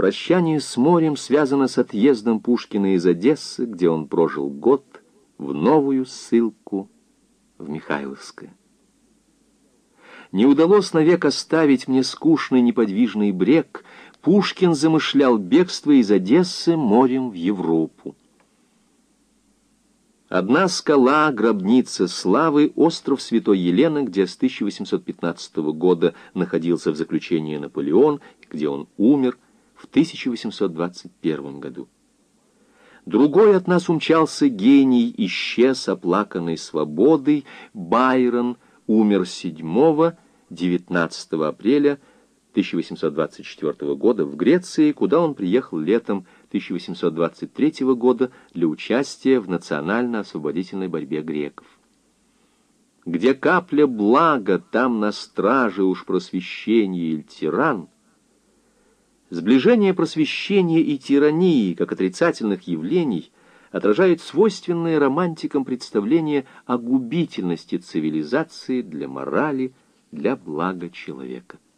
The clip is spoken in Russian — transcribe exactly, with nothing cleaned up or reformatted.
Прощание с морем связано с отъездом Пушкина из Одессы, где он прожил год, в новую ссылку в Михайловское. Не удалось навек оставить мне скучный неподвижный брег. Пушкин замышлял бегство из Одессы морем в Европу. Одна скала, гробница славы, остров Святой Елены, где с тысяча восемьсот пятнадцатого года находился в заключении Наполеон, где он умер в тысяча восемьсот двадцать первом году. Другой от нас умчался гений, исчез оплаканной свободой. Байрон умер седьмого-девятнадцатого апреля тысяча восемьсот двадцать четвёртого года в Греции, куда он приехал летом тысяча восемьсот двадцать третьего года для участия в национально-освободительной борьбе греков. Где капля блага, там на страже уж просвещение или тиран. Сближение просвещения и тирании, как отрицательных явлений, отражает свойственное романтикам представление о губительности цивилизации для морали, для блага человека.